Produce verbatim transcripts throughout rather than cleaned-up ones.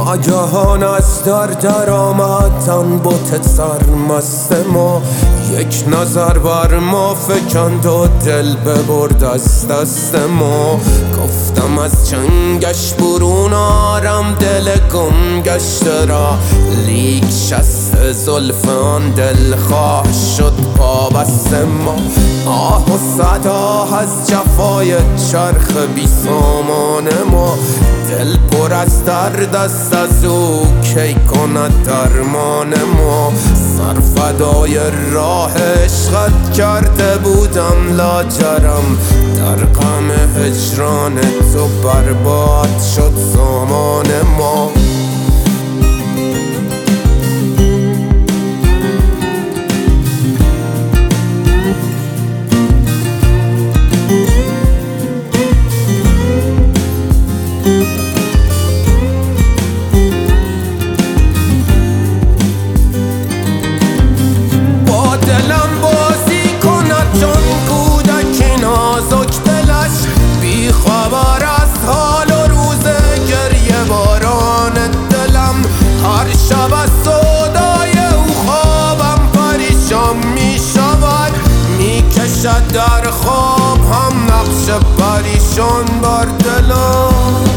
ناگهان از در در آمد آن بت سرمست ما، یک نظر بر ما فکند و دل ببرد از دست ما. گفتم از چنگش برون آرم دل گم گشته را، لیک شست زلف آن دلخواه شد پابست ما. آه و صدا از جفای چرخ بی سامان ما، دل پر از درد است از او کی کند درمان ما. سرفدای راه عشقت کرده بودم لاجرم، در غم هجران تو برباد شد سامان ما. در خواب هم نقش پریشان بر دلم.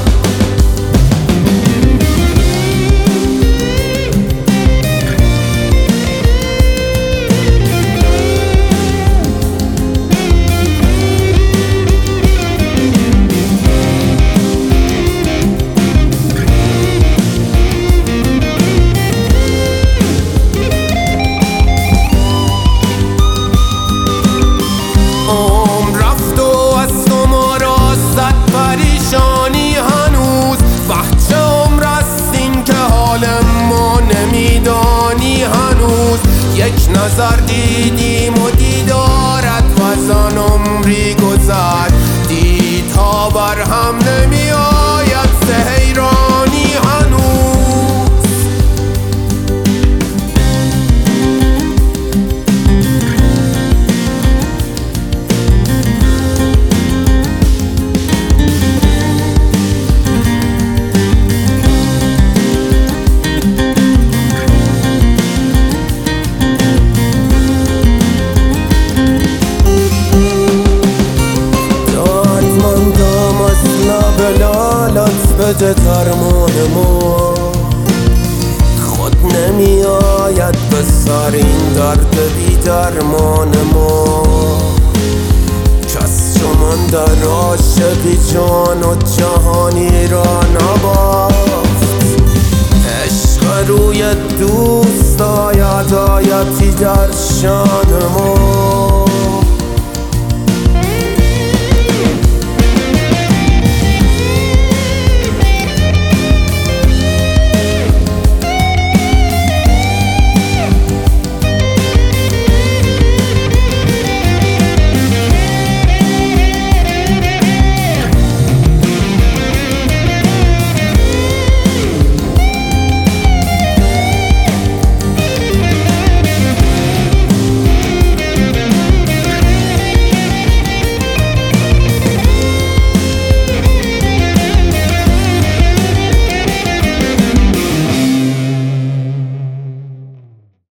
یک نظر دیدیم و دیدارت وزن عمری گذر، دید ها بر هم نمی آید ز حیرانی هنوز. بده درمان ما، خود نمی آید به سر این درد بی درمان ما. کس چو من در عاشقی جان و جهانی را نبافت، عشق روی دوست آید آیتی در شان ما.